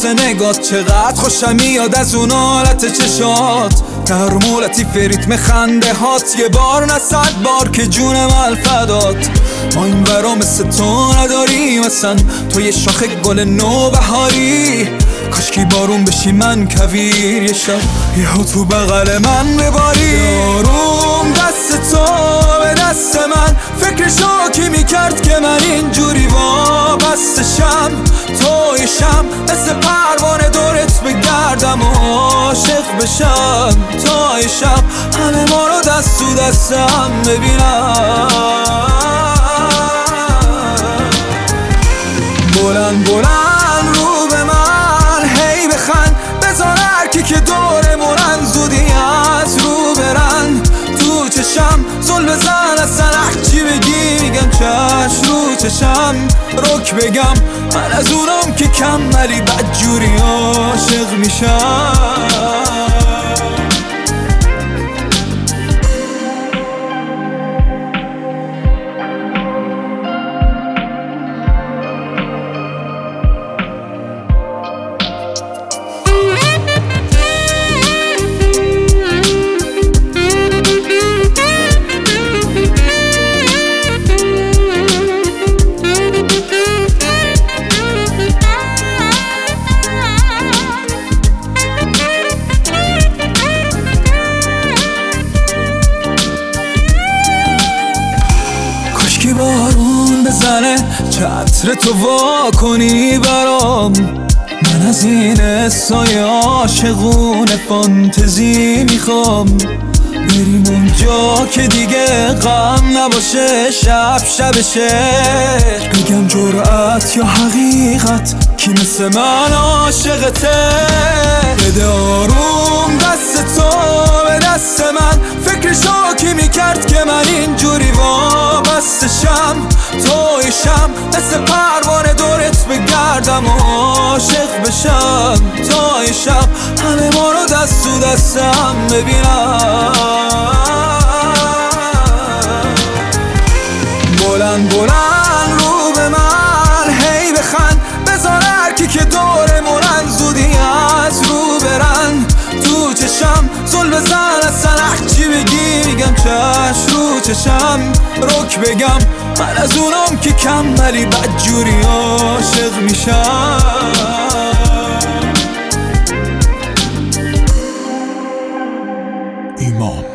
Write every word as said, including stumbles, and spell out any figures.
واسه نگات، چقدر خوشم میاد از اون حالت چشات، در مولتی فریتم خنده هات، یه بار نه صد بار که جونم الفدات. ما این برا مثل تو نداریم اصلا، تو یه شاخ گل نو بهاری، کاشکی بارون بشی من کویر یه شب یهو تو بغل من بباری. آروم دست تو به دست من، فکر شاکی میکرد که من اینجوری وابستشم، تویشم مثل پروانه دورت بگردم و عاشق بشم، تویشم همه ما رو دست تو دستم ببینم. بلند بلند رو به من هی بخند، بذار هرکی که دورمونن زودی از رو برن، تو چشم زل بزن اصلا هرچی بگی میگم چشم رو چشم رک بگم. من از اونم که کم ولی بدجوری عاشق میشم. که بارون بزنه چتر تو وا کنی برام، من از این حسای عاشقونه فانتزی میخوام، بریم اونجا که دیگه غم نباشه، شب شبشه بگم جرأت یا حقیقت کی مثل من عاشقته. بده آروم دست تو به دست من، فکر شاکی میکرد که من اینجوری وابستشم، تویشم مثل پروانه دورت بگردم و عاشق بشم، تویشم همه ما رو دست تو دستم ببینم. بلند بلند رو به من هی بخند، بذار هرکی که دورمونن زودی از رو برن، تو چشم زل بزن اصلا هرچی بگی میگم چشم رو چشم رک بگم. من از اونم که کم ولی بدجوری عاشق میشم. ایمان.